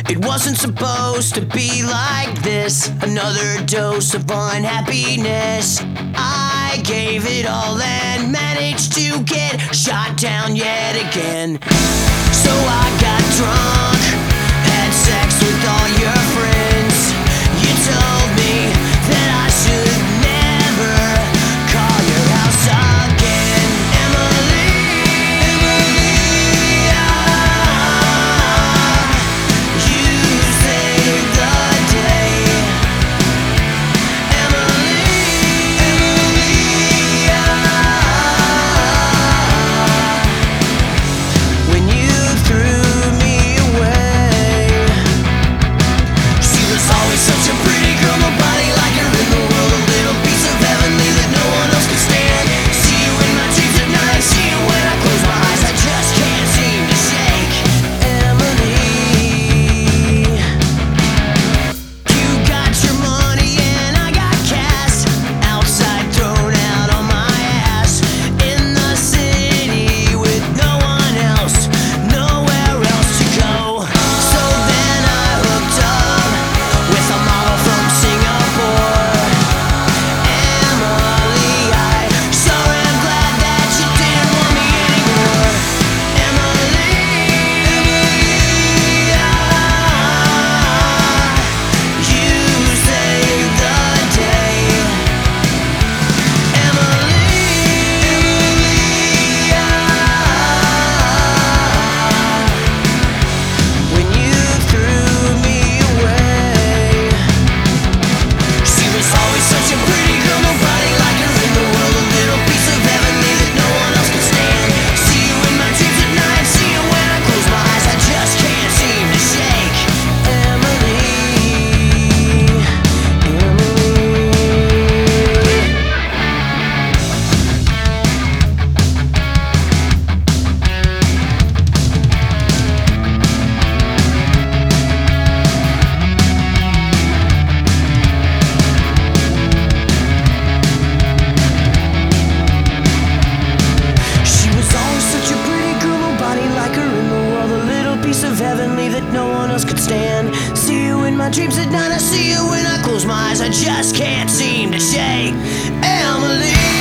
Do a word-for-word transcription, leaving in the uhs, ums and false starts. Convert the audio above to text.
It wasn't supposed to be like this. Another dose of unhappiness. I gave it all and managed to get shot down yet again. So I got drunk, had sex with all your friends. You told me that I should never call your house again. Emily, Emily, ah, you saved the day. Emily, Emily, ah, when you threw me away, she was always such a pretty girl, nobody like her in the world, a little piece of heavenly that no one else could stand. See you in my dreams at night, see you when I close my eyes, I just can't seem to shake. Emily, you got your money and I got cast outside, thrown out on my ass in the city with no one else, nowhere else to go. So then I hooked up with a model from Singapore. Emily, I sure am glad that you didn't want me anymore. Emily, Emily, ah, you saved the day. Emily, Emily, ah, when you threw me away. She was always such a pretty girl, nobody like her in the world, a little piece of heavenly that no one else could stand. See you in my dreams at night, see you when I close my eyes, I just can't seem to shake. Emily, she was always such a pretty girl, nobody like her in the world, a little piece of heavenly that no one else could stand. See you in my dreams at night, I see you when I close my eyes, I just can't seem to shake. Emily.